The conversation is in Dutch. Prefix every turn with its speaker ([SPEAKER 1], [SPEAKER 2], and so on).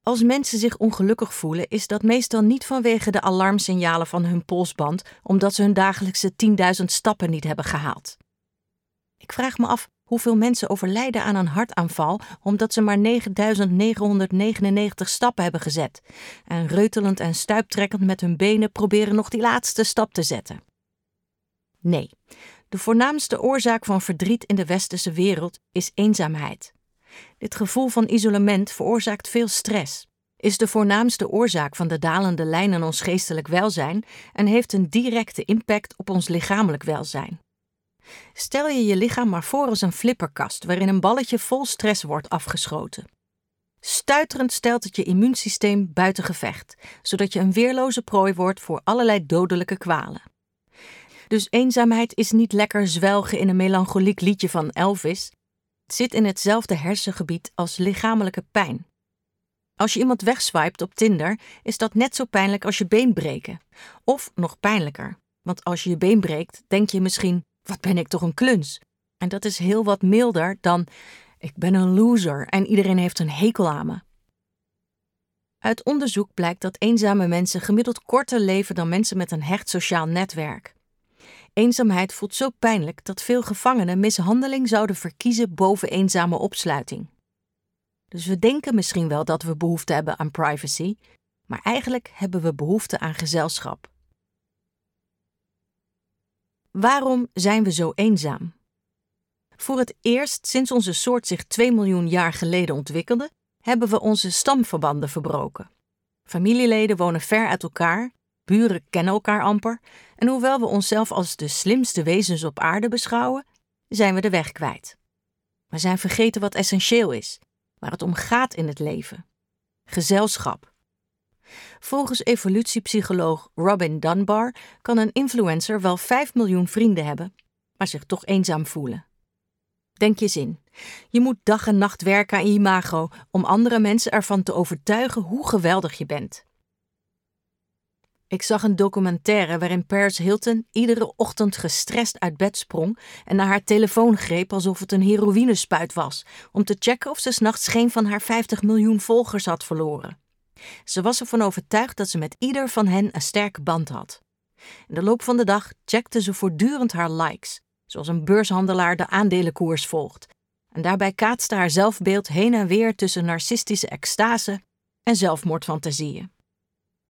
[SPEAKER 1] Als mensen zich ongelukkig voelen, is dat meestal niet vanwege de alarmsignalen van hun polsband, omdat ze hun dagelijkse 10.000 stappen niet hebben gehaald. Ik vraag me af hoeveel mensen overlijden aan een hartaanval omdat ze maar 9.999 stappen hebben gezet en reutelend en stuiptrekkend met hun benen proberen nog die laatste stap te zetten. Nee, de voornaamste oorzaak van verdriet in de westerse wereld is eenzaamheid. Dit gevoel van isolement veroorzaakt veel stress, is de voornaamste oorzaak van de dalende lijn in ons geestelijk welzijn en heeft een directe impact op ons lichamelijk welzijn. Stel je je lichaam maar voor als een flipperkast waarin een balletje vol stress wordt afgeschoten. Stuiterend stelt het je immuunsysteem buiten gevecht, zodat je een weerloze prooi wordt voor allerlei dodelijke kwalen. Dus eenzaamheid is niet lekker zwelgen in een melancholiek liedje van Elvis. Het zit in hetzelfde hersengebied als lichamelijke pijn. Als je iemand wegswipet op Tinder, is dat net zo pijnlijk als je been breken. Of nog pijnlijker, want als je je been breekt, denk je misschien, wat ben ik toch een kluns? En dat is heel wat milder dan, ik ben een loser en iedereen heeft een hekel aan me. Uit onderzoek blijkt dat eenzame mensen gemiddeld korter leven dan mensen met een hecht sociaal netwerk. Eenzaamheid voelt zo pijnlijk dat veel gevangenen mishandeling zouden verkiezen boven eenzame opsluiting. Dus we denken misschien wel dat we behoefte hebben aan privacy, maar eigenlijk hebben we behoefte aan gezelschap. Waarom zijn we zo eenzaam? Voor het eerst sinds onze soort zich 2 miljoen jaar geleden ontwikkelde, hebben we onze stamverbanden verbroken. Familieleden wonen ver uit elkaar, buren kennen elkaar amper en hoewel we onszelf als de slimste wezens op aarde beschouwen, zijn we de weg kwijt. We zijn vergeten wat essentieel is, waar het om gaat in het leven. Gezelschap. Volgens evolutiepsycholoog Robin Dunbar kan een influencer wel 5 miljoen vrienden hebben, maar zich toch eenzaam voelen. Denk je eens in. Je moet dag en nacht werken aan je imago om andere mensen ervan te overtuigen hoe geweldig je bent. Ik zag een documentaire waarin Paris Hilton iedere ochtend gestrest uit bed sprong en naar haar telefoon greep alsof het een heroïnespuit was, om te checken of ze 's nachts geen van haar 50 miljoen volgers had verloren. Ze was ervan overtuigd dat ze met ieder van hen een sterke band had. In de loop van de dag checkte ze voortdurend haar likes, zoals een beurshandelaar de aandelenkoers volgt. En daarbij kaatste haar zelfbeeld heen en weer tussen narcistische extase en zelfmoordfantasieën.